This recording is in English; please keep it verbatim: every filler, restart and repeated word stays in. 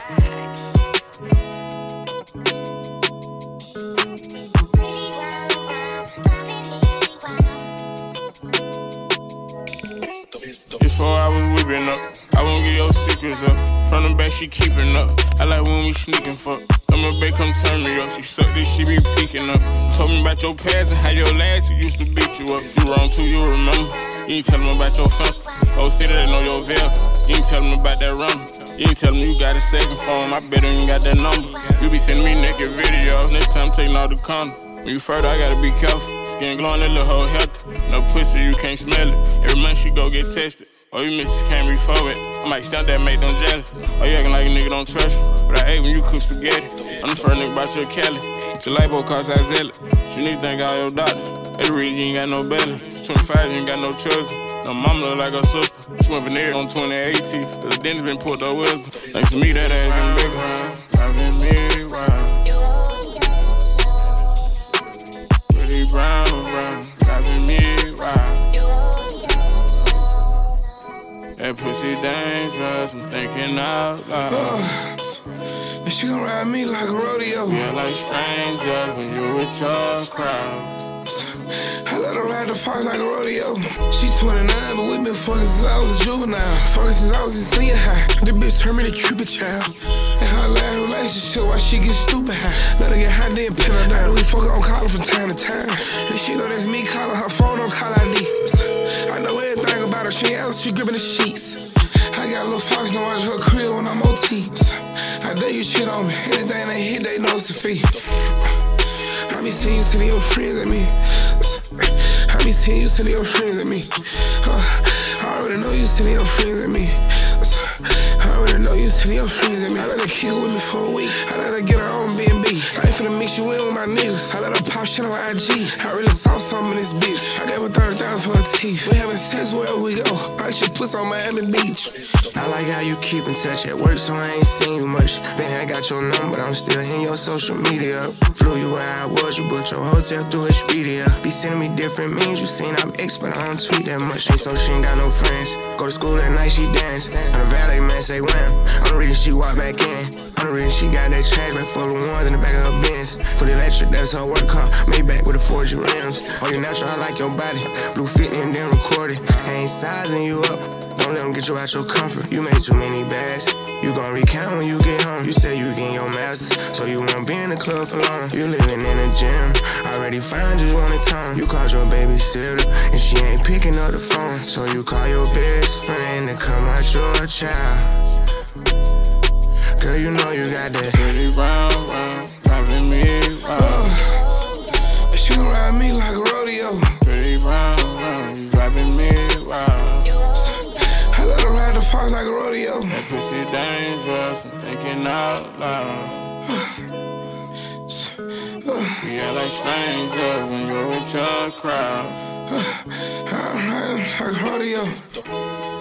Before I was whipping up, I won't get your secrets up. From the back, she keeping up. I like when we sneaking fuck. I'm a babe, come turn me up. She suck this, she be peeking up. Told me about your past and how your last who used to beat you up. You wrong too, you remember. You ain't tell them about your fence. Oh, see that they know your veil. You ain't tell them about that rum. You ain't tell them you got a second phone. I bet you ain't got that number. You be sending me naked videos. Next time, taking all the condom. When you further, I gotta be careful. Skin glowing, that little hoe healthy. No pussy, you can't smell it. Every month she go get tested. Oh, you missus can't refill it. I might stump that, make them jealous. Oh, you acting like a nigga don't trust you. But I hate when you cook spaghetti. I'm the first nigga about your Kelly. Your lipo cost I sell it. But you need to thank all your doctors. That's the reason you ain't got no belly. twenty-five, you ain't got no children. No mama look like her sister. She went veneer on twenty-eight teeth. Cause the dentist been pulled up wisdom. Thanks to me, that ass been bigger. I've been married, wow. Pretty brown, brown. I've been married, wow. That pussy dangerous, I'm thinking out loud. Uh, and she gon' ride me like a rodeo. Yeah, like strangers when you with your crowd. I let her ride the fox like a rodeo. She's twenty-nine, but we been fucking since I was a juvenile. Fucking since I was in senior high. This bitch turned me to Cupid child. And her last relationship, why she get stupid high. Let her get high, then pin her down. We fuck on call from time to time. And she know that's me calling her phone on call I D. I know everything about her, she ain't else, she gripping the sheets. I got a little fox, don't watch her crib when I'm O T. I dare you shit on me, anything they hit, they know it's a fee. I be seeing you sending your friends at me. I be seeing you sending your friends at me. Uh, I already know you sending your friends at me. I already know you sending your friends at me. I let her kill with me for a week. I let her get her own B and B. I ain't finna mix you in with my niggas. I let her pop shit on I G. I really saw something in this bitch. I gave her thirty thousand for her teeth. We having sex wherever we go. I should put on Miami Beach. I like how you keep in touch at work, so I ain't seen you much. Then I got your number, but I'm still in your social media. Flew you where I was, you booked your hotel through Expedia. Be sending me different memes, you seen I'm ex, but I don't tweet that much. Ain't so she ain't got no friends. Go to school that night, she dance. On the valet man say wham. I'm the reason she walk back in. I'm the reason she got that trash back full of ones in the back of her Benz. For the electric, that's her work car. Made back with the four G rims. Oh, you natural, I like your body. Blue fitting and then recorded. I ain't sizing you up. Don't let them get you out your comfort. You made too many bags. You gon' recount when you get home. You say you getting your masters, so you won't be in the club for long. You living in the gym. Already found you on the time. You called your babysitter, and she ain't picking up the phone. So you call your best friend to come out your child. Girl, you know you got that pretty brown, brown, driving me wild. Uh, she gon' ride me like a rodeo. Pretty brown, brown, you driving me wild. I let her ride the fox like a rodeo. That pussy dangerous, I'm thinking out loud. We act like strangers when you're with your crowd. I ride like a rodeo.